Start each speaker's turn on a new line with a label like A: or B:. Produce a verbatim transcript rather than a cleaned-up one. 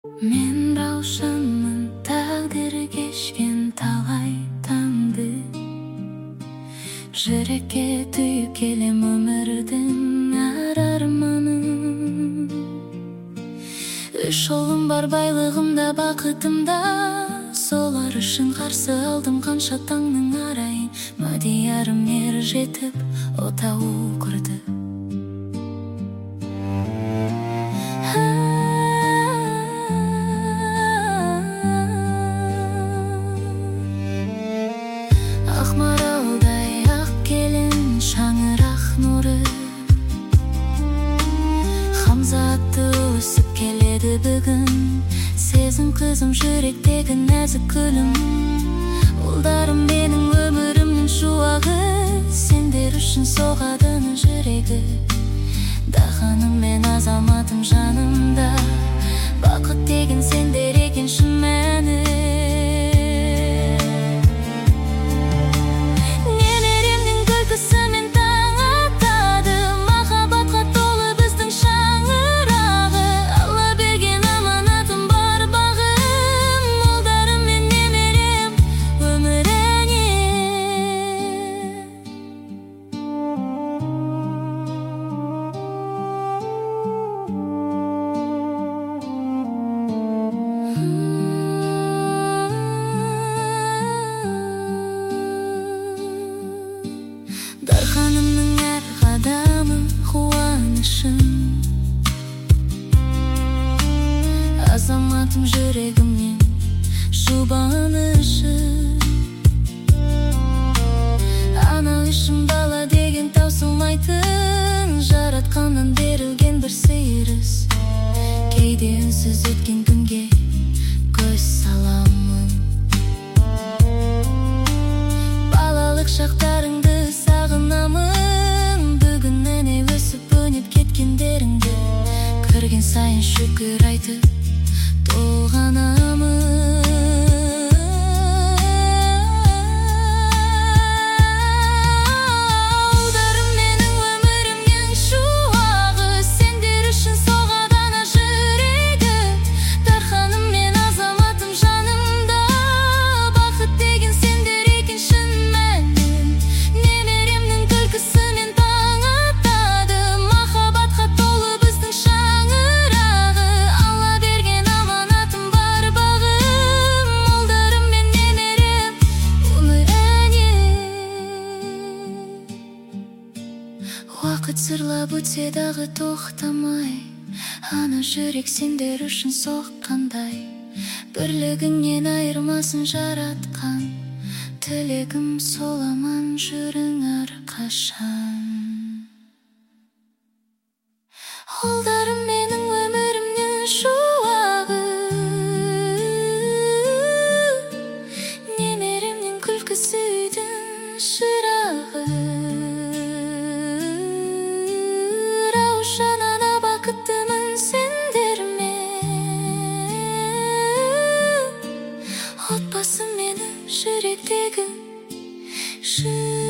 A: Мен Раушанмын, тағдыры кешкен талай таңды. Жүрекке түйіп келем өмірдің әр арманын. Үш ұлым бар, байлығымда, бақытымда. Солар үшін қарсы алдым қанша таңның арайын. Мадиярым ер жетіп, отау құрды. Ақмаралдай ақ келін, шаңырақ нұры. Хамзаты өсіп келеді бүгін. Сезім қызым, жүректегі нәзік гүлім. Ұлдарым менің өмірімнің шуағы. Сендер үшін соғады жүрегі. Даханым мен азаматым жанымда. Бақыт деген сендер екен шын мәні. Немеремнің күлкісімен таң атады. Махаббатқа толы біздің шаңырағы. Алла берген аманатым бар бағым. Ұлдарым мен немерем өміріне. Дарханымның әр қадамы қуанышым. Азаматым жүрегімнен жұбанышы. Ана үшін бала деген таусылмайтын. Жаратқаннан берілген бір сыйырыз. Кейде үнсіз өткен күнге көз саламын. Балалық шақтарыңды сағынамын. Бүгін әне өсіп өніп кеткендеріңді көрген сайын шүкір айтып толғанамын. Ұлдарым менің өмірімнің шуағы. Сендер үшін соғады ана жүрегі. Дарханым мен азаматым жанымда. Бақыт деген сендер екен шын мәнін. Немеремнің күлкісімен таң атады. Махаббатқа толы біздің шаңырағы. Алла берген аманатым бар бағым. Ұлдарым мен немерем өміріне. Уақыт зырлап өтсе дағы тоқтамай. Ана жүрек сендер үшін соққандай. Бірлігіңнен айырмасын жаратқан. Тілегім сол аман жүрің әрқашан. Ұлдарым менің өмірімнің шуағы. Немеремнің күлкісі үйдің шырағы. Раушан ана, бақыттымын сендермен. Отбасым менің жүректегі шын.